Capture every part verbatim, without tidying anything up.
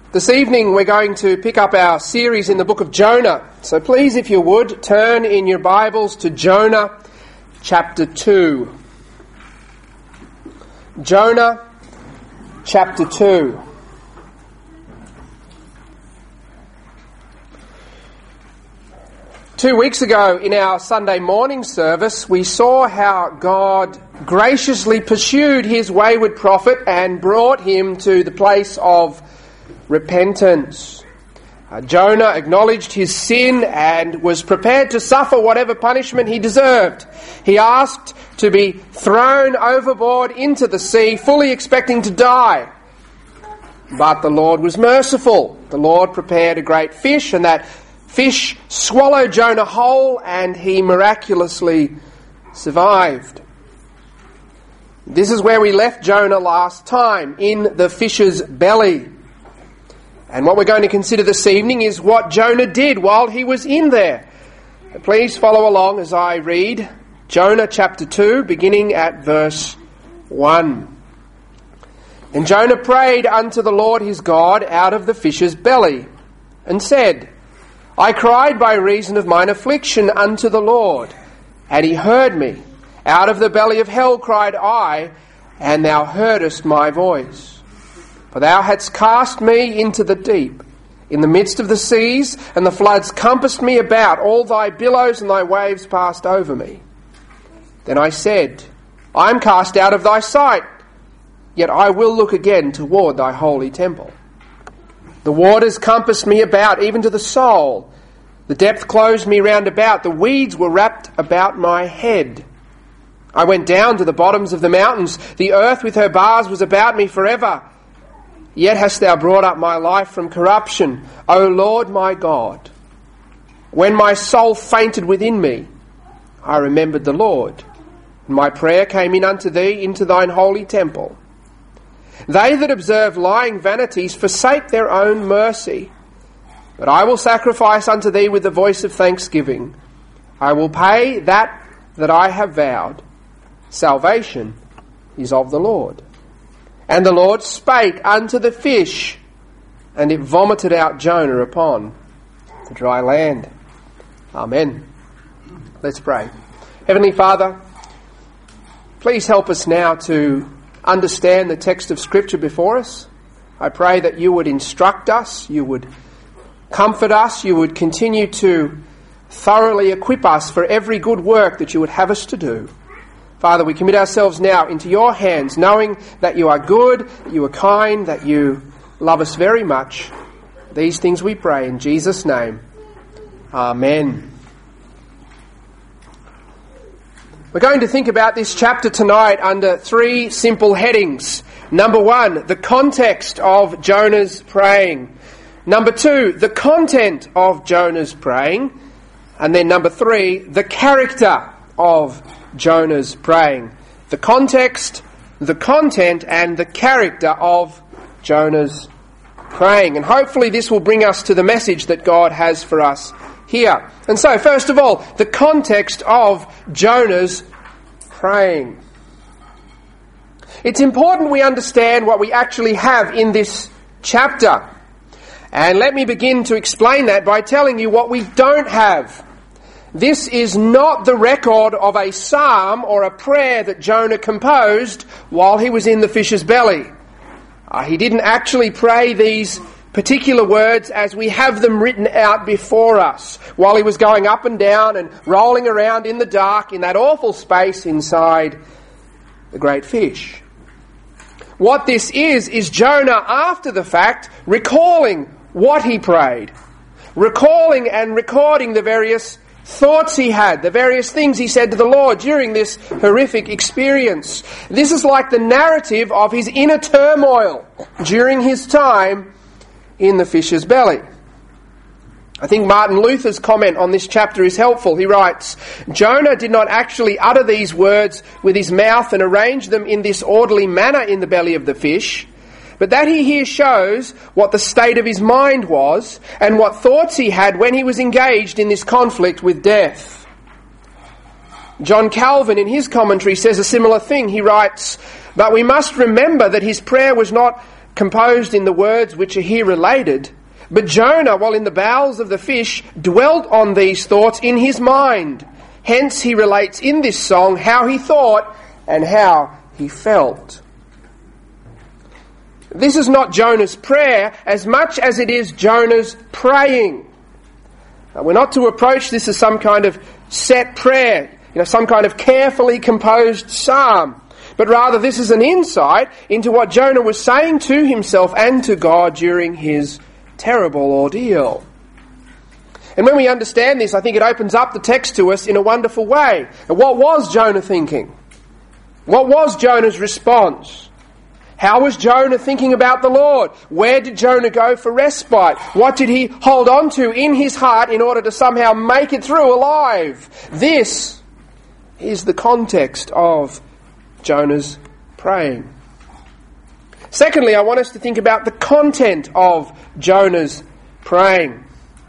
This evening we're going to pick up our series in the book of Jonah. So please, if you would, turn in your Bibles to Jonah chapter two. Jonah chapter two. Two weeks ago in our Sunday morning service, we saw how God graciously pursued his wayward prophet and brought him to the place of repentance. Uh, Jonah acknowledged his sin and was prepared to suffer whatever punishment he deserved. He asked to be thrown overboard into the sea, fully expecting to die. But the Lord was merciful. The Lord prepared a great fish, and that fish swallowed Jonah whole, and he miraculously survived. This is where we left Jonah last time, in the fish's belly. And what we're going to consider this evening is what Jonah did while he was in there. Please follow along as I read Jonah chapter two, beginning at verse one. And Jonah prayed unto the Lord his God out of the fish's belly, and said, I cried by reason of mine affliction unto the Lord, and he heard me. Out of the belly of hell cried I, and thou heardest my voice. For thou hadst cast me into the deep, in the midst of the seas, and the floods compassed me about. All thy billows and thy waves passed over me. Then I said, I am cast out of thy sight, yet I will look again toward thy holy temple. The waters compassed me about, even to the soul. The depth closed me round about. The weeds were wrapped about my head. I went down to the bottoms of the mountains. The earth with her bars was about me forever. Yet hast thou brought up my life from corruption, O Lord my God. When my soul fainted within me, I remembered the Lord, and my prayer came in unto thee into thine holy temple. They that observe lying vanities forsake their own mercy. But I will sacrifice unto thee with the voice of thanksgiving. I will pay that that I have vowed. Salvation is of the Lord. And the Lord spake unto the fish, and it vomited out Jonah upon the dry land. Amen. Let's pray. Heavenly Father, please help us now to understand the text of Scripture before us. I pray that you would instruct us, you would comfort us, you would continue to thoroughly equip us for every good work that you would have us to do. Father, we commit ourselves now into your hands, knowing that you are good, that you are kind, that you love us very much. These things we pray in Jesus' name. Amen. We're going to think about this chapter tonight under three simple headings. Number one, the context of Jonah's praying. Number two, the content of Jonah's praying. And then number three, the character of Jonah's praying. The context, the content, and the character of Jonah's praying. And hopefully this will bring us to the message that God has for us here. And so, first of all, the context of Jonah's praying. It's important we understand what we actually have in this chapter. And let me begin to explain that by telling you what we don't have. This is not the record of a psalm or a prayer that Jonah composed while he was in the fish's belly. Uh, he didn't actually pray these particular words as we have them written out before us while he was going up and down and rolling around in the dark in that awful space inside the great fish. What this is, is Jonah, after the fact, recalling what he prayed, recalling and recording the various thoughts he had, the various things he said to the Lord during this horrific experience. This is like the narrative of his inner turmoil during his time in the fish's belly. I think Martin Luther's comment on this chapter is helpful. He writes, Jonah did not actually utter these words with his mouth and arrange them in this orderly manner in the belly of the fish, but that he here shows what the state of his mind was and what thoughts he had when he was engaged in this conflict with death. John Calvin, in his commentary, says a similar thing. He writes, but we must remember that his prayer was not composed in the words which are here related, but Jonah, while in the bowels of the fish, dwelt on these thoughts in his mind. Hence he relates in this song how he thought and how he felt. This is not Jonah's prayer as much as it is Jonah's praying. Now, we're not to approach this as some kind of set prayer, you know, some kind of carefully composed psalm. But rather this is an insight into what Jonah was saying to himself and to God during his terrible ordeal. And when we understand this, I think it opens up the text to us in a wonderful way. And what was Jonah thinking? What was Jonah's response? How was Jonah thinking about the Lord? Where did Jonah go for respite? What did he hold on to in his heart in order to somehow make it through alive? This is the context of Jonah's praying. Secondly, I want us to think about the content of Jonah's praying.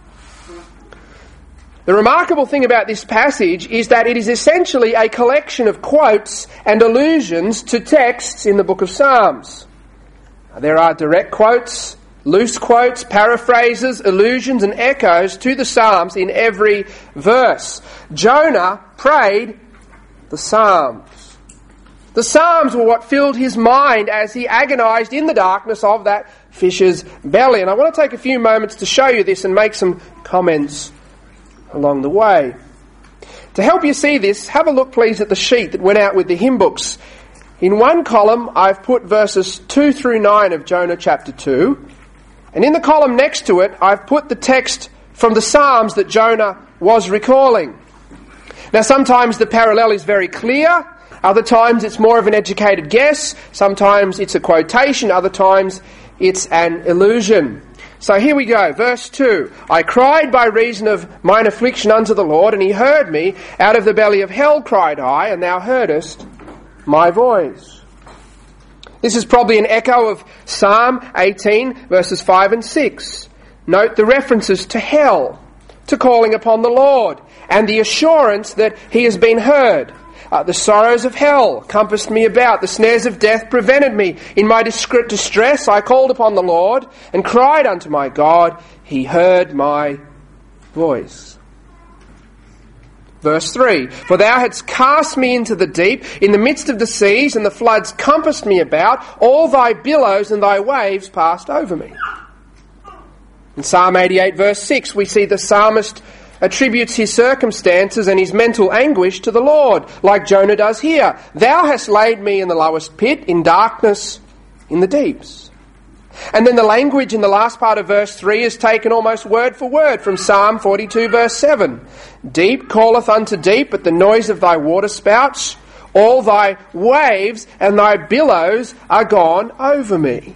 The remarkable thing about this passage is that it is essentially a collection of quotes and allusions to texts in the book of Psalms. There are direct quotes, loose quotes, paraphrases, allusions and echoes to the Psalms in every verse. Jonah prayed the Psalms. The Psalms were what filled his mind as he agonized in the darkness of that fish's belly. And I want to take a few moments to show you this and make some comments along the way. To help you see this, have a look please at the sheet that went out with the hymn books. In one column I've put verses two through nine of Jonah chapter two, and in the column next to it I've put the text from the Psalms that Jonah was recalling. Now sometimes the parallel is very clear, other times it's more of an educated guess, sometimes it's a quotation, other times it's an illusion. So here we go, verse two. I cried by reason of mine affliction unto the Lord, and he heard me. Out of the belly of hell cried I, and thou heardest my voice. This is probably an echo of Psalm eighteen, verses five and six. Note the references to hell, to calling upon the Lord, and the assurance that he has been heard. Uh, the sorrows of hell compassed me about. The snares of death prevented me. In my distress I called upon the Lord and cried unto my God. He heard my voice. Verse three. For thou hadst cast me into the deep, in the midst of the seas, and the floods compassed me about. All thy billows and thy waves passed over me. In Psalm eighty-eight verse six we see the psalmist attributes his circumstances and his mental anguish to the Lord, like Jonah does here. Thou hast laid me in the lowest pit, in darkness, in the deeps. And then the language in the last part of verse three is taken almost word for word from Psalm forty-two verse seven. Deep calleth unto deep at the noise of thy waterspouts. All thy waves and thy billows are gone over me.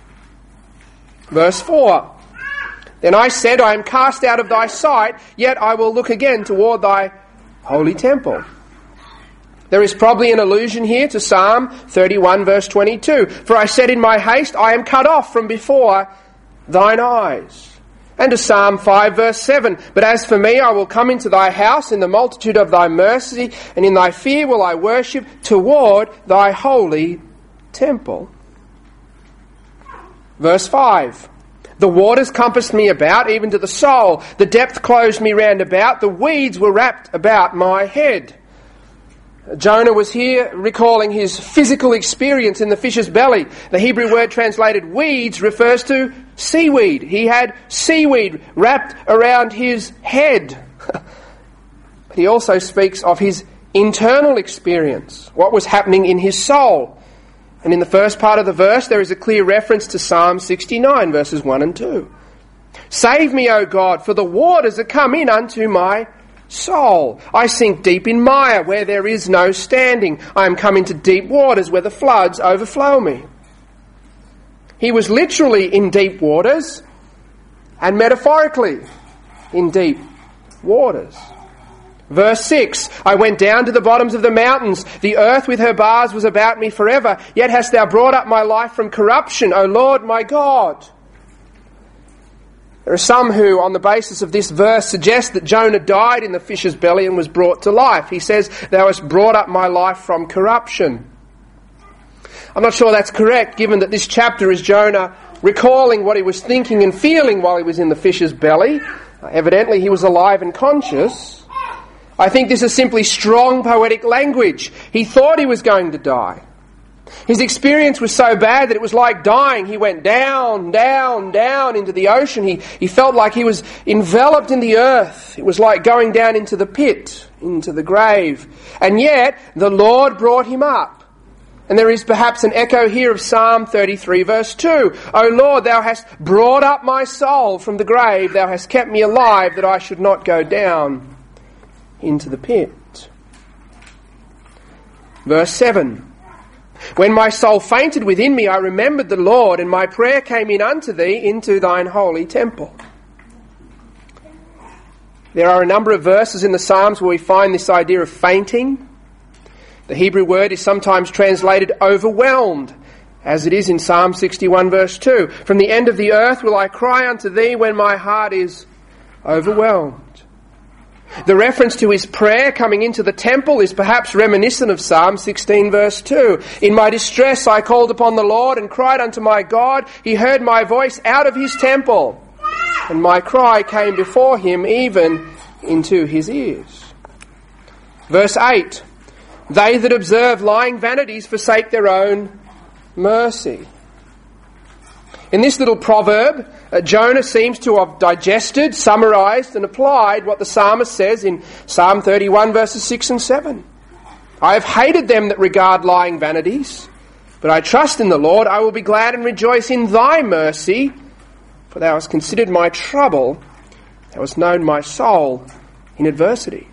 Verse four. Then I said, I am cast out of thy sight, yet I will look again toward thy holy temple. There is probably an allusion here to Psalm thirty-one verse twenty-two. For I said in my haste, I am cut off from before thine eyes. And to Psalm five verse seven. But as for me, I will come into thy house in the multitude of thy mercy, and in thy fear will I worship toward thy holy temple. Verse five. The waters compassed me about, even to the soul. The depth closed me round about. The weeds were wrapped about my head. Jonah was here recalling his physical experience in the fish's belly. The Hebrew word translated weeds refers to seaweed. He had seaweed wrapped around his head. But he also speaks of his internal experience, what was happening in his soul. And in the first part of the verse, there is a clear reference to Psalm sixty-nine, verses one and two. Save me, O God, for the waters are come in unto my soul. I sink deep in mire where there is no standing. I am come into deep waters where the floods overflow me. He was literally in deep waters and metaphorically in deep waters. Verse six, I went down to the bottoms of the mountains. The earth with her bars was about me forever. Yet hast thou brought up my life from corruption, O Lord my God. There are some who, on the basis of this verse, suggest that Jonah died in the fish's belly and was brought to life. He says, thou hast brought up my life from corruption. I'm not sure that's correct, given that this chapter is Jonah recalling what he was thinking and feeling while he was in the fish's belly. Uh, evidently he was alive and conscious. I think this is simply strong poetic language. He thought he was going to die. His experience was so bad that it was like dying. He went down, down, down into the ocean. He, he felt like he was enveloped in the earth. It was like going down into the pit, into the grave. And yet, the Lord brought him up. And there is perhaps an echo here of Psalm thirty-three verse two. O Lord, thou hast brought up my soul from the grave. Thou hast kept me alive that I should not go down into the pit. Verse seven. When my soul fainted within me, I remembered the Lord, and my prayer came in unto thee into thine holy temple. There are a number of verses in the Psalms where we find this idea of fainting. The Hebrew word is sometimes translated overwhelmed, as it is in Psalm sixty-one verse two. From the end of the earth will I cry unto thee when my heart is overwhelmed. The reference to his prayer coming into the temple is perhaps reminiscent of Psalm sixteen verse two. In my distress I called upon the Lord and cried unto my God. He heard my voice out of his temple, and my cry came before him even into his ears. Verse eight. They that observe lying vanities forsake their own mercy. In this little proverb, uh, Jonah seems to have digested, summarised and applied what the psalmist says in Psalm thirty-one verses six and seven. I have hated them that regard lying vanities, but I trust in the Lord. I will be glad and rejoice in thy mercy, for thou hast considered my trouble. Thou hast known my soul in adversities.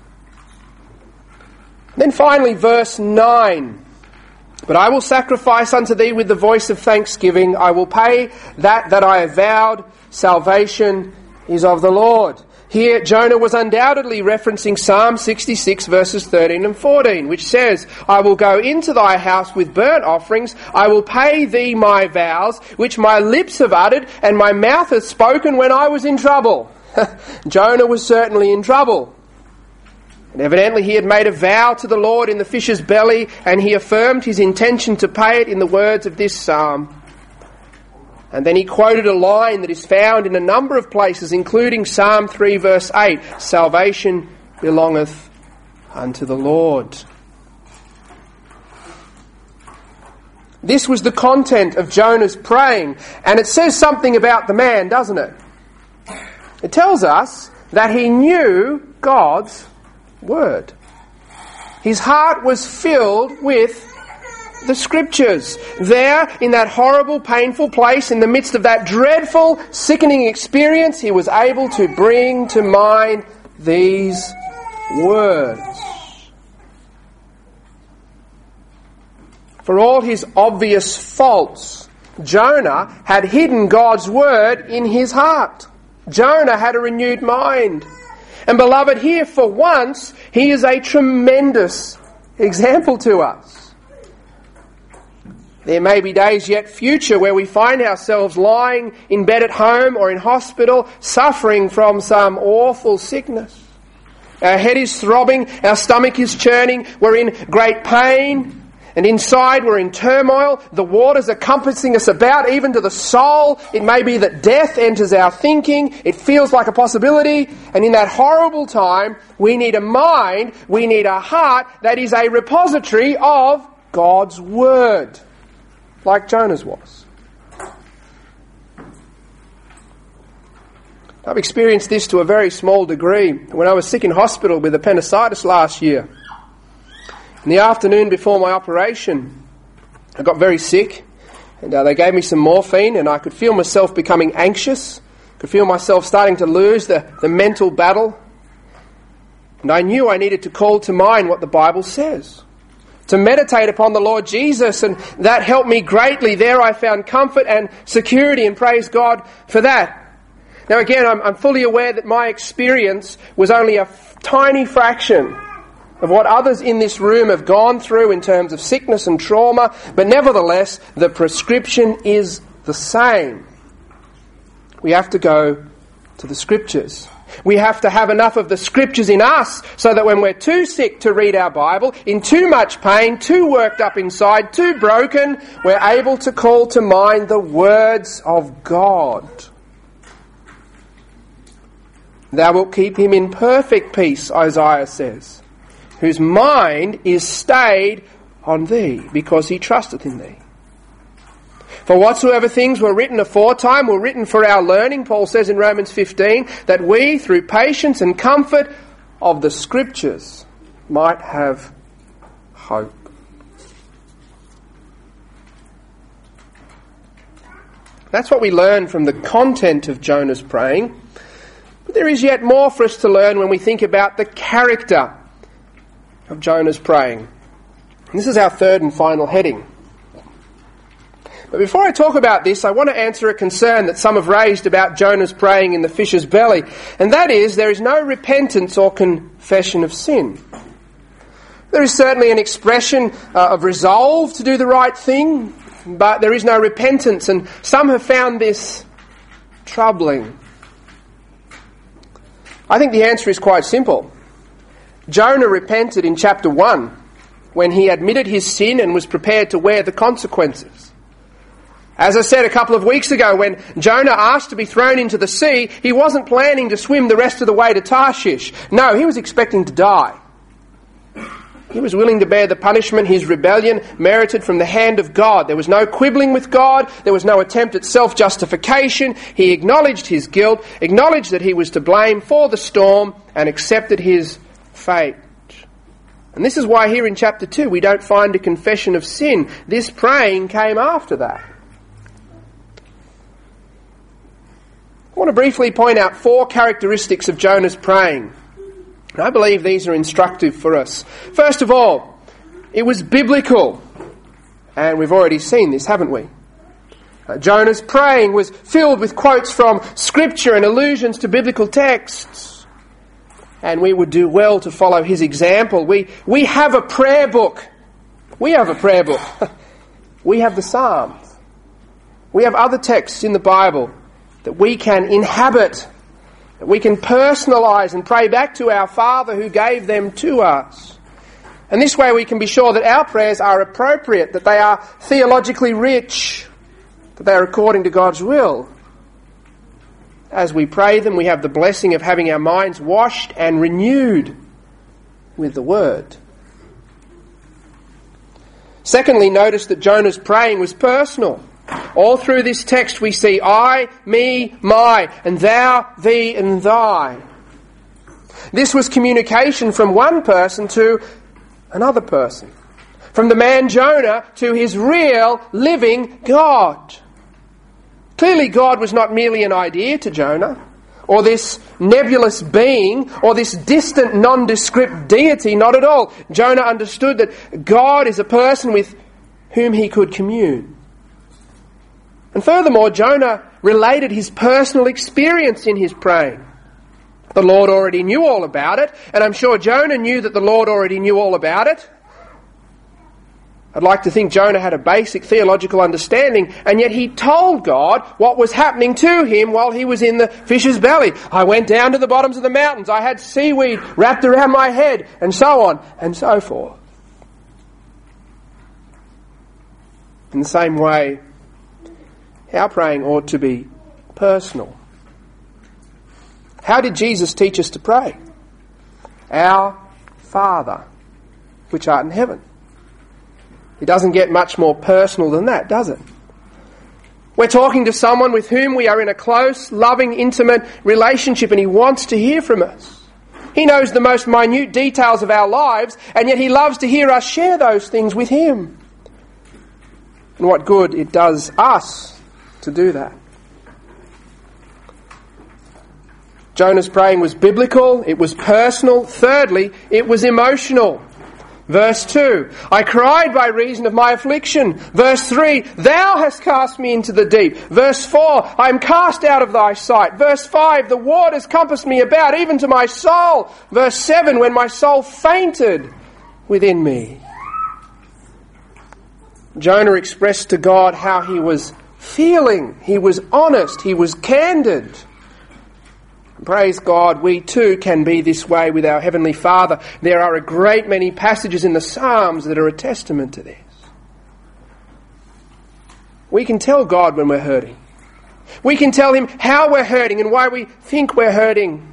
Then finally, verse nine. But I will sacrifice unto thee with the voice of thanksgiving. I will pay that that I have vowed. Salvation is of the Lord. Here, Jonah was undoubtedly referencing Psalm sixty-six verses thirteen and fourteen, which says, I will go into thy house with burnt offerings. I will pay thee my vows, which my lips have uttered, and my mouth hath spoken when I was in trouble. Jonah was certainly in trouble. And evidently he had made a vow to the Lord in the fish's belly, and he affirmed his intention to pay it in the words of this psalm. And then he quoted a line that is found in a number of places, including Psalm three verse eight, Salvation belongeth unto the Lord. This was the content of Jonah's praying, and it says something about the man, doesn't it? It tells us that he knew God's Word. His heart was filled with the Scriptures. There, in that horrible, painful place, in the midst of that dreadful, sickening experience, he was able to bring to mind these words. For all his obvious faults, Jonah had hidden God's Word in his heart. Jonah had a renewed mind. And beloved, here for once, he is a tremendous example to us. There may be days yet future where we find ourselves lying in bed at home or in hospital, suffering from some awful sickness. Our head is throbbing, our stomach is churning, we're in great pain, and inside we're in turmoil. The waters are compassing us about, even to the soul. It may be that death enters our thinking. It feels like a possibility. And in that horrible time, we need a mind, we need a heart that is a repository of God's Word, like Jonah's was. I've experienced this to a very small degree when I was sick in hospital with appendicitis last year. In the afternoon before my operation, I got very sick, and uh, they gave me some morphine, and I could feel myself becoming anxious, could feel myself starting to lose the, the mental battle. And I knew I needed to call to mind what the Bible says, to meditate upon the Lord Jesus, and that helped me greatly. There I found comfort and security, and praise God for that. Now again, I'm, I'm fully aware that my experience was only a f- tiny fraction of what others in this room have gone through in terms of sickness and trauma, but nevertheless, the prescription is the same. We have to go to the Scriptures. We have to have enough of the Scriptures in us so that when we're too sick to read our Bible, in too much pain, too worked up inside, too broken, we're able to call to mind the words of God. Thou wilt keep him in perfect peace, Isaiah says, whose mind is stayed on thee, because he trusteth in thee. For whatsoever things were written aforetime were written for our learning, Paul says in Romans fifteen, that we, through patience and comfort of the Scriptures, might have hope. That's what we learn from the content of Jonah's praying. But there is yet more for us to learn when we think about the character of Jonah's praying. And this is our third and final heading. But before I talk about this, I want to answer a concern that some have raised about Jonah's praying in the fish's belly, and that is there is no repentance or confession of sin. There is certainly an expression uh, of resolve to do the right thing, but there is no repentance, and some have found this troubling. I think the answer is quite simple. Jonah repented in chapter one when he admitted his sin and was prepared to wear the consequences. As I said a couple of weeks ago, when Jonah asked to be thrown into the sea, he wasn't planning to swim the rest of the way to Tarshish. No, he was expecting to die. He was willing to bear the punishment his rebellion merited from the hand of God. There was no quibbling with God. There was no attempt at self-justification. He acknowledged his guilt, acknowledged that he was to blame for the storm, and accepted his fate. And this is why here in chapter two we don't find a confession of sin. This praying came after that. I want to briefly point out four characteristics of Jonah's praying. I believe these are instructive for us. First of all, it was biblical. And we've already seen this, haven't we? Uh, Jonah's praying was filled with quotes from Scripture and allusions to biblical texts. And we would do well to follow his example. We, we have a prayer book. We have a prayer book. We have the Psalms. We have other texts in the Bible that we can inhabit, that we can personalise and pray back to our Father who gave them to us. And this way we can be sure that our prayers are appropriate, that they are theologically rich, that they are according to God's will. As we pray them, we have the blessing of having our minds washed and renewed with the Word. Secondly, notice that Jonah's praying was personal. All through this text we see I, me, my, and thou, thee, and thy. This was communication from one person to another person. From the man Jonah to his real, living God. Clearly God was not merely an idea to Jonah, or this nebulous being, or this distant, nondescript deity, not at all. Jonah understood that God is a person with whom he could commune. And furthermore, Jonah related his personal experience in his praying. The Lord already knew all about it, and I'm sure Jonah knew that the Lord already knew all about it. I'd like to think Jonah had a basic theological understanding, and yet he told God what was happening to him while he was in the fish's belly. I went down to the bottoms of the mountains, I had seaweed wrapped around my head, and so on and so forth. In the same way, our praying ought to be personal. How did Jesus teach us to pray? Our Father, which art in heaven. It doesn't get much more personal than that, does it? We're talking to someone with whom we are in a close, loving, intimate relationship, and he wants to hear from us. He knows the most minute details of our lives, and yet he loves to hear us share those things with him. And what good it does us to do that. Jonah's praying was biblical, it was personal. Thirdly, it was emotional. Verse two, I cried by reason of my affliction. Verse three, thou hast cast me into the deep. Verse four, I am cast out of thy sight. Verse five, the waters compassed me about, even to my soul. Verse seven, when my soul fainted within me. Jonah expressed to God how he was feeling. He was honest. He was candid. Praise God, we too can be this way with our Heavenly Father. There are a great many passages in the Psalms that are a testament to this. We can tell God when we're hurting. We can tell Him how we're hurting and why we think we're hurting.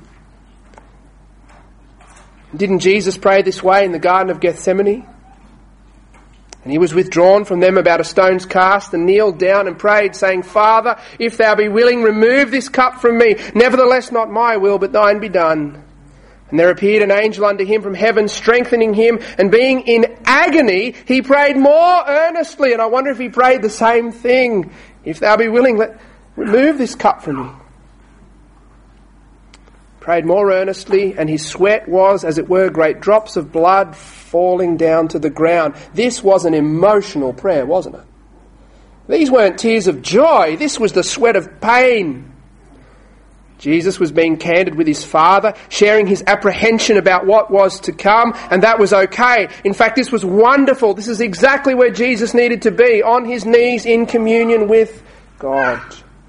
Didn't Jesus pray this way in the Garden of Gethsemane? And He was withdrawn from them about a stone's cast and kneeled down and prayed, saying, Father, if Thou be willing, remove this cup from me. Nevertheless, not my will, but Thine be done. And there appeared an angel unto him from heaven, strengthening him, and being in agony, he prayed more earnestly. And I wonder if he prayed the same thing. If Thou be willing, let remove this cup from me. Prayed more earnestly, and his sweat was, as it were, great drops of blood falling down to the ground. This was an emotional prayer, wasn't it? These weren't tears of joy. This was the sweat of pain. Jesus was being candid with His Father, sharing His apprehension about what was to come, and that was okay. In fact, this was wonderful. This is exactly where Jesus needed to be, on His knees in communion with God.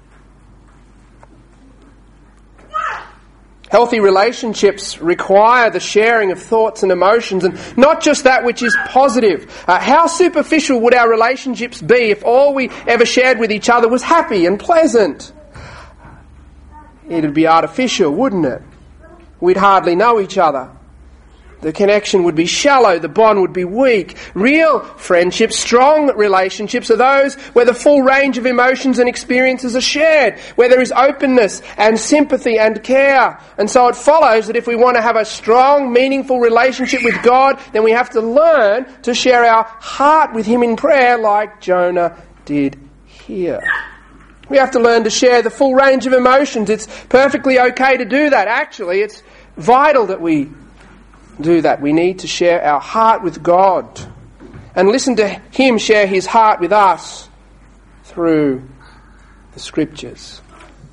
Healthy relationships require the sharing of thoughts and emotions, and not just that which is positive. Uh, how superficial would our relationships be if all we ever shared with each other was happy and pleasant? It'd be artificial, wouldn't it? We'd hardly know each other. The connection would be shallow, the bond would be weak. Real friendships, strong relationships are those where the full range of emotions and experiences are shared, where there is openness and sympathy and care. And so it follows that if we want to have a strong, meaningful relationship with God, then we have to learn to share our heart with Him in prayer like Jonah did here. We have to learn to share the full range of emotions. It's perfectly okay to do that. Actually, it's vital that we do that. We need to share our heart with God and listen to Him share His heart with us through the Scriptures.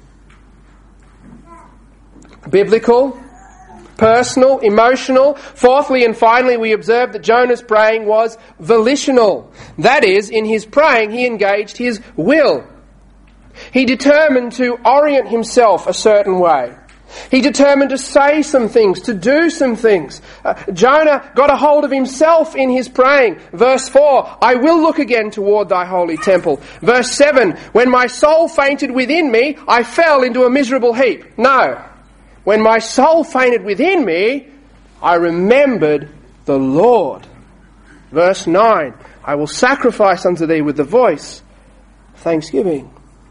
Biblical, personal, emotional. Fourthly and finally, we observe that Jonah's praying was volitional. That is, in his praying, he engaged his will. He determined to orient himself a certain way. He determined to say some things, to do some things. Uh, Jonah got a hold of himself in his praying. Verse four, I will look again toward Thy holy temple. Verse seven, when my soul fainted within me, I fell into a miserable heap. No. When my soul fainted within me, I remembered the Lord. Verse nine, I will sacrifice unto Thee with the voice of thanksgiving.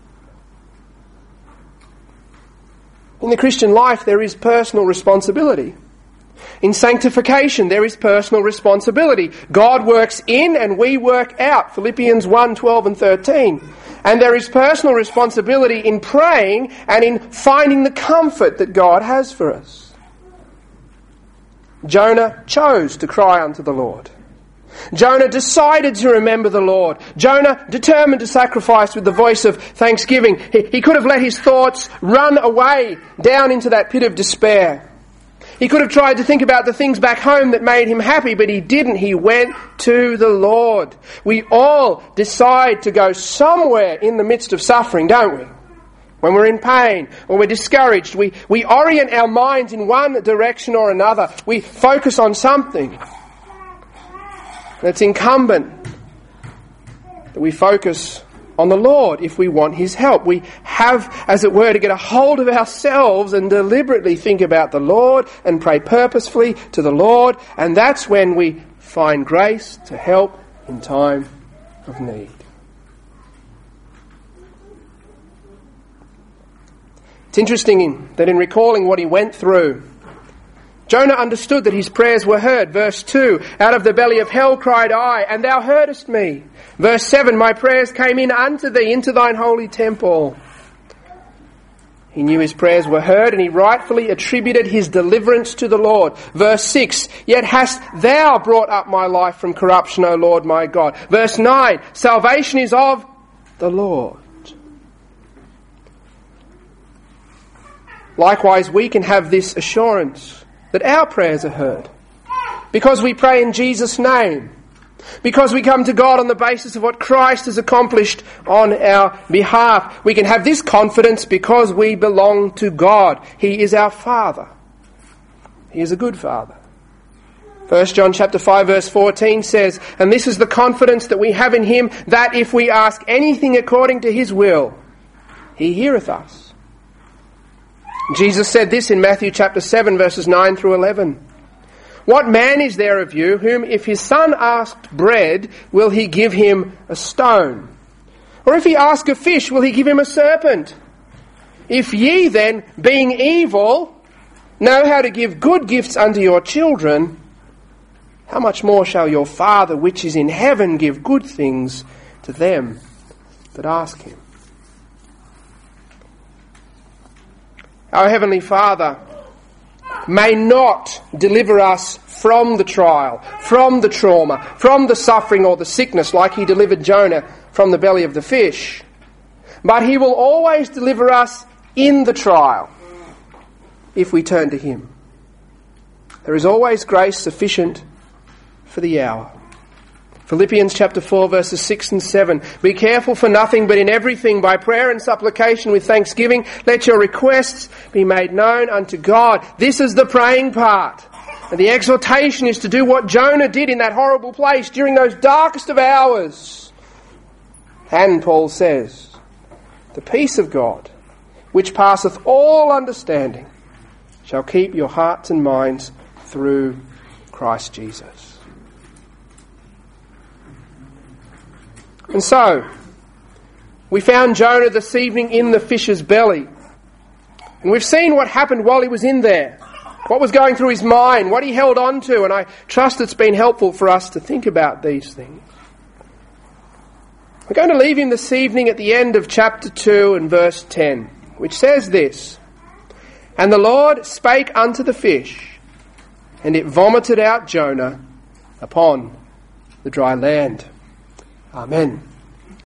In the Christian life, there is personal responsibility. In sanctification, there is personal responsibility. God works in and we work out. Philippians one, twelve and thirteen. And there is personal responsibility in praying and in finding the comfort that God has for us. Jonah chose to cry unto the Lord. Jonah decided to remember the Lord. Jonah determined to sacrifice with the voice of thanksgiving. He, he could have let his thoughts run away down into that pit of despair. He could have tried to think about the things back home that made him happy, but he didn't. He went to the Lord. We all decide to go somewhere in the midst of suffering, don't we? When we're in pain or we're discouraged, we, we orient our minds in one direction or another. We focus on something. And it's incumbent that we focus on the Lord if we want His help. We have, as it were, to get a hold of ourselves and deliberately think about the Lord and pray purposefully to the Lord. And that's when we find grace to help in time of need. It's interesting that in recalling what he went through, Jonah understood that his prayers were heard. Verse two, out of the belly of hell cried I, and Thou heardest me. Verse seven, my prayers came in unto Thee, into Thine holy temple. He knew his prayers were heard, and he rightfully attributed his deliverance to the Lord. Verse six, yet hast Thou brought up my life from corruption, O Lord my God. Verse nine, salvation is of the Lord. Likewise, we can have this assurance that our prayers are heard because we pray in Jesus' name. Because we come to God on the basis of what Christ has accomplished on our behalf. We can have this confidence because we belong to God. He is our Father. He is a good Father. First John chapter five verse fourteen says, "And this is the confidence that we have in him, that if we ask anything according to his will, he heareth us." Jesus said this in Matthew chapter seven verses nine through eleven. "What man is there of you whom if his son asked bread, will he give him a stone? Or if he ask a fish, will he give him a serpent? If ye then, being evil, know how to give good gifts unto your children, how much more shall your Father which is in heaven give good things to them that ask him?" Our Heavenly Father may not deliver us from the trial, from the trauma, from the suffering or the sickness like he delivered Jonah from the belly of the fish. But he will always deliver us in the trial if we turn to him. There is always grace sufficient for the hour. Philippians chapter four verses six and seven. "Be careful for nothing, but in everything by prayer and supplication with thanksgiving, let your requests be made known unto God." This is the praying part. And the exhortation is to do what Jonah did in that horrible place during those darkest of hours. And Paul says, "The peace of God, which passeth all understanding, shall keep your hearts and minds through Christ Jesus." And so, we found Jonah this evening in the fish's belly. And we've seen what happened while he was in there. What was going through his mind, what he held on to, and I trust it's been helpful for us to think about these things. We're going to leave him this evening at the end of chapter two and verse ten, which says this, "And the Lord spake unto the fish, and it vomited out Jonah upon the dry land." Amen.